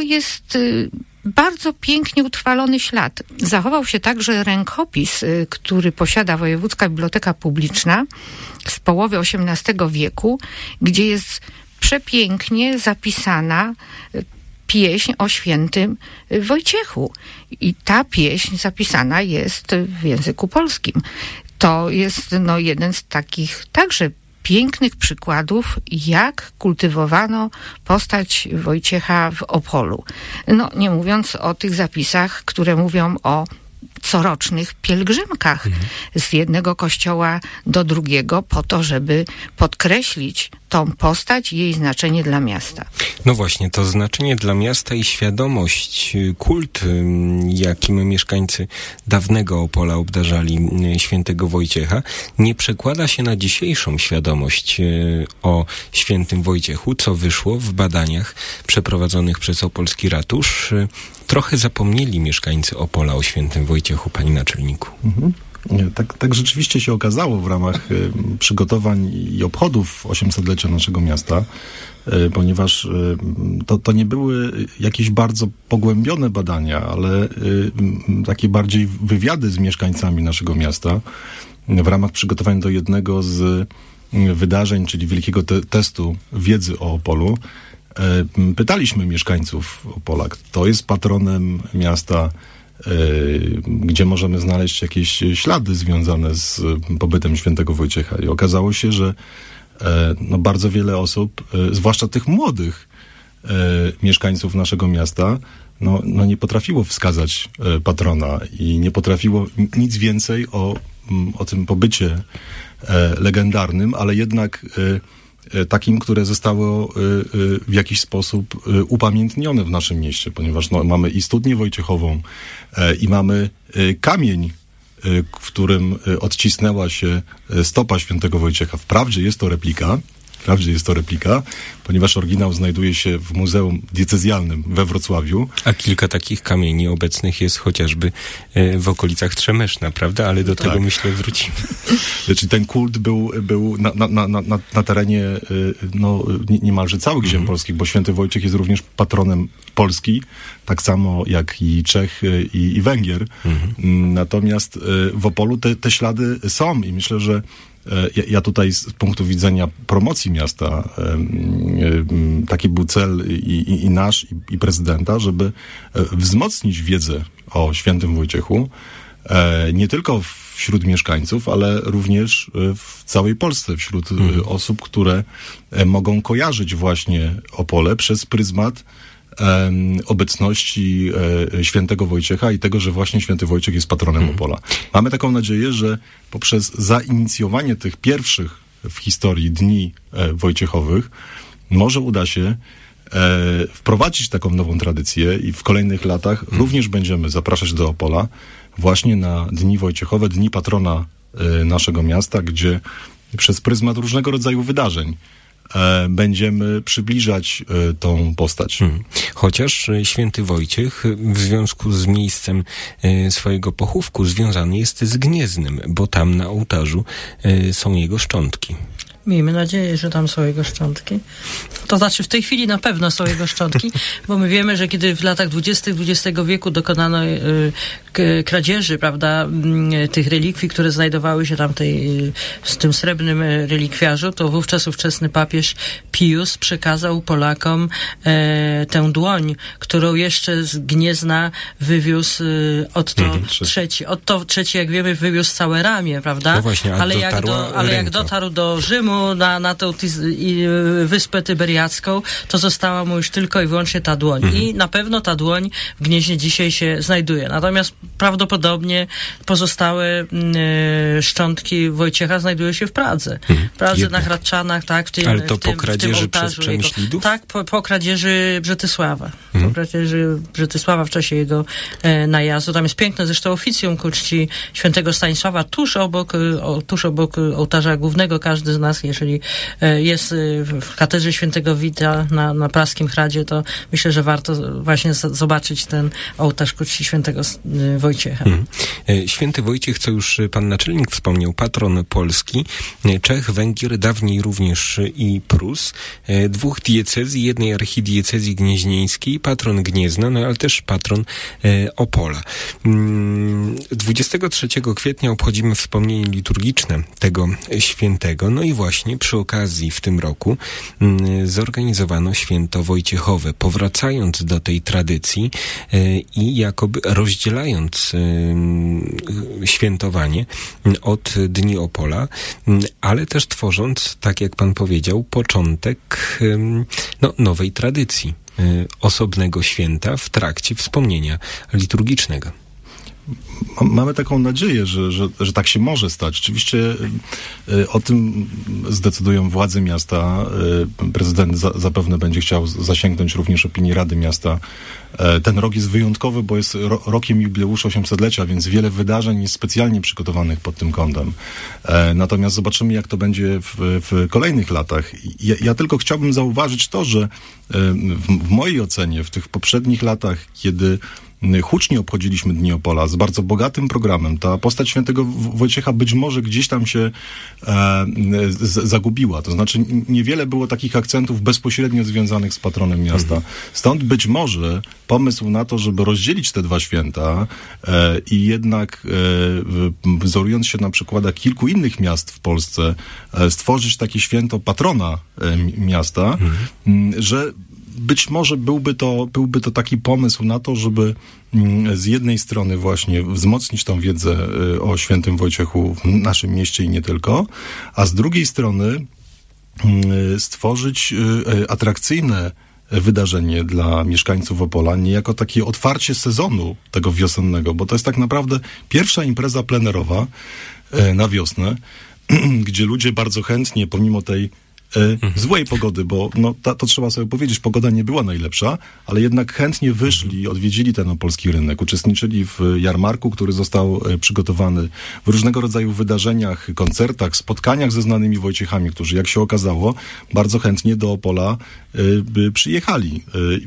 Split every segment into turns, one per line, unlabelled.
jest bardzo pięknie utrwalony ślad. Zachował się także rękopis, który posiada Wojewódzka Biblioteka Publiczna z połowy XVIII wieku, gdzie jest przepięknie zapisana pieśń o świętym Wojciechu. I ta pieśń zapisana jest w języku polskim. To jest jeden z takich także pięknych przykładów, jak kultywowano postać Wojciecha w Opolu. Nie mówiąc o tych zapisach, które mówią o corocznych pielgrzymkach z jednego kościoła do drugiego po to, żeby podkreślić tą postać i jej znaczenie dla miasta.
No właśnie, to znaczenie dla miasta i świadomość, kult, jakim mieszkańcy dawnego Opola obdarzali świętego Wojciecha, nie przekłada się na dzisiejszą świadomość o świętym Wojciechu, co wyszło w badaniach przeprowadzonych przez Opolski Ratusz. Trochę zapomnieli mieszkańcy Opola o świętym Wojciechu, panie naczelniku.
Tak rzeczywiście się okazało w ramach przygotowań i obchodów 800-lecia naszego miasta, ponieważ to nie były jakieś bardzo pogłębione badania, ale takie bardziej wywiady z mieszkańcami naszego miasta w ramach przygotowań do jednego z wydarzeń, czyli wielkiego testu wiedzy o Opolu. Pytaliśmy mieszkańców Opola, kto jest patronem miasta, gdzie możemy znaleźć jakieś ślady związane z pobytem świętego Wojciecha. I okazało się, że bardzo wiele osób, zwłaszcza tych młodych mieszkańców naszego miasta, nie potrafiło wskazać patrona i nie potrafiło nic więcej o tym pobycie legendarnym, ale jednak takim, które zostało w jakiś sposób upamiętnione w naszym mieście, ponieważ mamy i studnię Wojciechową i mamy kamień, w którym odcisnęła się stopa świętego Wojciecha. Wprawdzie jest to replika, ponieważ oryginał znajduje się w Muzeum Diecezjalnym we Wrocławiu.
A kilka takich kamieni obecnych jest chociażby w okolicach Trzemeszna, prawda? Ale do tego, myślę, wrócimy.
Czyli ten kult był na terenie niemalże całych ziem polskich, bo święty Wojciech jest również patronem Polski, tak samo jak i Czech i Węgier. Natomiast w Opolu te ślady są i myślę, że ja tutaj z punktu widzenia promocji miasta taki był cel i nasz, i prezydenta, żeby wzmocnić wiedzę o świętym Wojciechu nie tylko wśród mieszkańców, ale również w całej Polsce, wśród osób, które mogą kojarzyć właśnie Opole przez pryzmat obecności świętego Wojciecha i tego, że właśnie święty Wojciech jest patronem Opola. Mamy taką nadzieję, że poprzez zainicjowanie tych pierwszych w historii dni wojciechowych może uda się wprowadzić taką nową tradycję i w kolejnych latach również będziemy zapraszać do Opola właśnie na dni wojciechowe, dni patrona naszego miasta, gdzie przez pryzmat różnego rodzaju wydarzeń będziemy przybliżać tą postać.
Chociaż święty Wojciech w związku z miejscem swojego pochówku związany jest z Gnieznem, bo tam na ołtarzu są jego szczątki.
Miejmy nadzieję, że tam są jego szczątki. To znaczy w tej chwili na pewno są jego szczątki, bo my wiemy, że kiedy w latach 20. XX wieku dokonano kradzieży, prawda, tych relikwii, które znajdowały się tam w tym srebrnym relikwiarzu, to wówczas ówczesny papież Pius przekazał Polakom tę dłoń, którą jeszcze z Gniezna wywiózł Otto III. Otto III, jak wiemy, wywiózł całe ramię, prawda?
No właśnie,
ale jak dotarł do Rzymu, na tą wyspę tyberiacką, to została mu już tylko i wyłącznie ta dłoń. I na pewno ta dłoń w Gnieźnie dzisiaj się znajduje. Natomiast prawdopodobnie pozostałe szczątki Wojciecha znajdują się w Pradze. W Pradze, na Hradczanach, tak,
Ale to po kradzieży przez Przemyślidów?
Tak, po kradzieży Brzetysława. Po kradzieży Brzetysława w czasie jego najazdu. Tam jest piękne zresztą oficjum ku czci świętego Stanisława tuż obok ołtarza głównego. Każdy z nas teraz, jeżeli jest w katedrze świętego Wita na Praskim Hradzie, to myślę, że warto właśnie zobaczyć ten ołtarz ku czci świętego Wojciecha.
Święty Wojciech, co już pan naczelnik wspomniał, patron Polski, Czech, Węgier, dawniej również i Prus, 2 diecezji, jednej archidiecezji gnieźnieńskiej, patron Gniezna, no ale też patron Opola. 23 kwietnia obchodzimy wspomnienie liturgiczne tego świętego, no i właśnie przy okazji w tym roku zorganizowano święto Wojciechowe, powracając do tej tradycji i jakoby rozdzielając świętowanie od Dni Opola, ale też tworząc, tak jak pan powiedział, początek nowej tradycji osobnego święta w trakcie wspomnienia liturgicznego.
Mamy taką nadzieję, że tak się może stać. Oczywiście o tym zdecydują władze miasta. Prezydent zapewne będzie chciał zasięgnąć również opinii Rady Miasta. Ten rok jest wyjątkowy, bo jest rokiem jubileuszu 800-lecia, więc wiele wydarzeń jest specjalnie przygotowanych pod tym kątem. Natomiast zobaczymy, jak to będzie w kolejnych latach. Ja tylko chciałbym zauważyć to, że w mojej ocenie w tych poprzednich latach, kiedy hucznie obchodziliśmy Dni Opola z bardzo bogatym programem, ta postać świętego Wojciecha być może gdzieś tam się zagubiła. To znaczy niewiele było takich akcentów bezpośrednio związanych z patronem miasta. Stąd być może pomysł na to, żeby rozdzielić te dwa święta i jednak wzorując się na przykładach kilku innych miast w Polsce, stworzyć takie święto patrona miasta, że być może byłby to taki pomysł na to, żeby z jednej strony właśnie wzmocnić tą wiedzę o świętym Wojciechu w naszym mieście i nie tylko, a z drugiej strony stworzyć atrakcyjne wydarzenie dla mieszkańców Opola, niejako takie otwarcie sezonu tego wiosennego, bo to jest tak naprawdę pierwsza impreza plenerowa na wiosnę, gdzie ludzie bardzo chętnie, pomimo tej złej pogody, bo to trzeba sobie powiedzieć, pogoda nie była najlepsza, ale jednak chętnie wyszli, odwiedzili ten opolski rynek, uczestniczyli w jarmarku, który został przygotowany, w różnego rodzaju wydarzeniach, koncertach, spotkaniach ze znanymi Wojciechami, którzy, jak się okazało, bardzo chętnie do Opola przyjechali.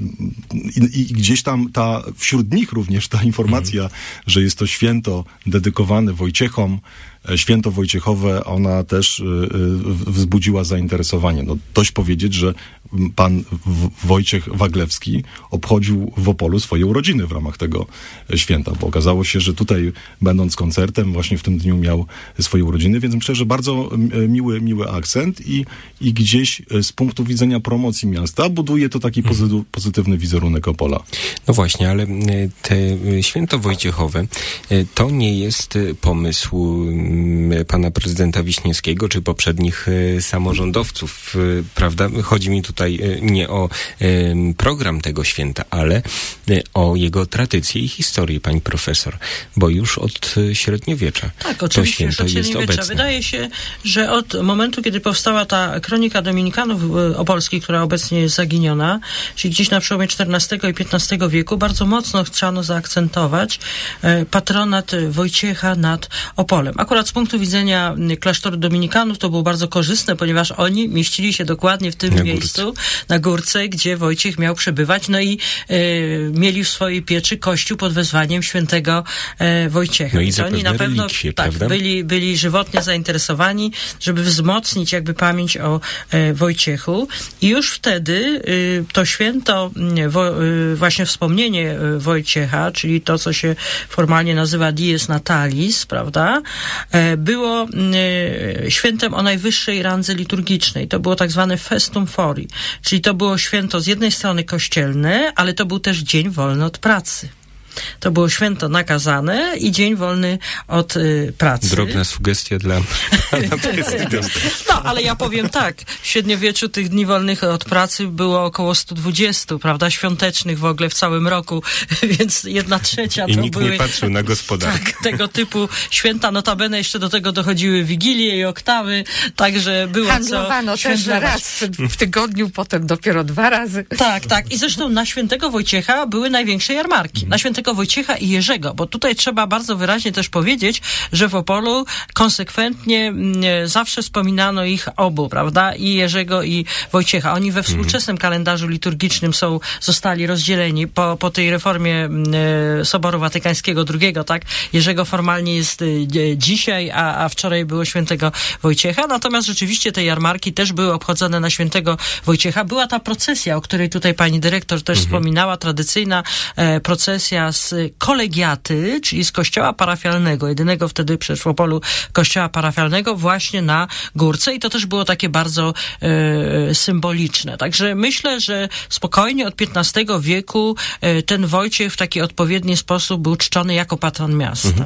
I gdzieś tam wśród nich również ta informacja, że jest to święto dedykowane Wojciechom, święto Wojciechowe, ona też wzbudziła zainteresowanie. Dość powiedzieć, że pan Wojciech Waglewski obchodził w Opolu swoje urodziny w ramach tego święta, bo okazało się, że tutaj, będąc koncertem, właśnie w tym dniu miał swoje urodziny, więc myślę, że bardzo miły akcent i gdzieś z punktu widzenia promocji miasta buduje to taki pozytywny wizerunek Opola.
No właśnie, ale te święto Wojciechowe to nie jest pomysł pana prezydenta Wiśniewskiego czy poprzednich samorządowców, prawda? Chodzi mi tutaj nie o program tego święta, ale o jego tradycję i historię, pani profesor, bo już od średniowiecza to święto jest obecne.
Wydaje się, że od momentu, kiedy powstała ta kronika dominikanów opolskich, która obecnie jest zaginiona, czyli gdzieś na przełomie XIV i XV wieku, bardzo mocno chciano zaakcentować patronat Wojciecha nad Opolem. Akurat z punktu widzenia klasztoru dominikanów to było bardzo korzystne, ponieważ oni mieścili się dokładnie w tym miejscu, na górce, gdzie Wojciech miał przebywać, no i mieli w swojej pieczy kościół pod wezwaniem świętego Wojciecha.
No i oni na pewno
byli żywotnie zainteresowani, żeby wzmocnić jakby pamięć o Wojciechu. I już wtedy to święto, właśnie wspomnienie Wojciecha, czyli to, co się formalnie nazywa Dies Natalis, prawda, było świętem o najwyższej randze liturgicznej. To było tak zwane Festum Fori, czyli to było święto z jednej strony kościelne, ale to był też dzień wolny od pracy. To było święto nakazane i dzień wolny od pracy.
Drobna sugestia dla pana prezydenta.
No, ale ja powiem tak, w średniowieczu tych dni wolnych od pracy było około 120, prawda, świątecznych w ogóle w całym roku, więc 1/3
I
to
nikt
były...
nie patrzył na gospodarkę.
Tak, tego typu święta, notabene jeszcze do tego dochodziły Wigilie i Oktawy, także było
handlowano
co
też raz w tygodniu, potem dopiero 2 razy.
Tak. I zresztą na świętego Wojciecha były największe jarmarki. Na świętego świętego Wojciecha i Jerzego, bo tutaj trzeba bardzo wyraźnie też powiedzieć, że w Opolu konsekwentnie zawsze wspominano ich obu, prawda? I Jerzego, i Wojciecha. Oni we współczesnym kalendarzu liturgicznym zostali rozdzieleni po tej reformie Soboru Watykańskiego II, tak? Jerzego formalnie jest dzisiaj, a wczoraj było świętego Wojciecha. Natomiast rzeczywiście te jarmarki też były obchodzone na świętego Wojciecha. Była ta procesja, o której tutaj pani dyrektor też wspominała, tradycyjna procesja z kolegiaty, czyli z kościoła parafialnego, jedynego wtedy przecież w Opolu kościoła parafialnego, właśnie na Górce, i to też było takie bardzo symboliczne. Także myślę, że spokojnie od XV wieku ten Wojciech w taki odpowiedni sposób był czczony jako patron miasta.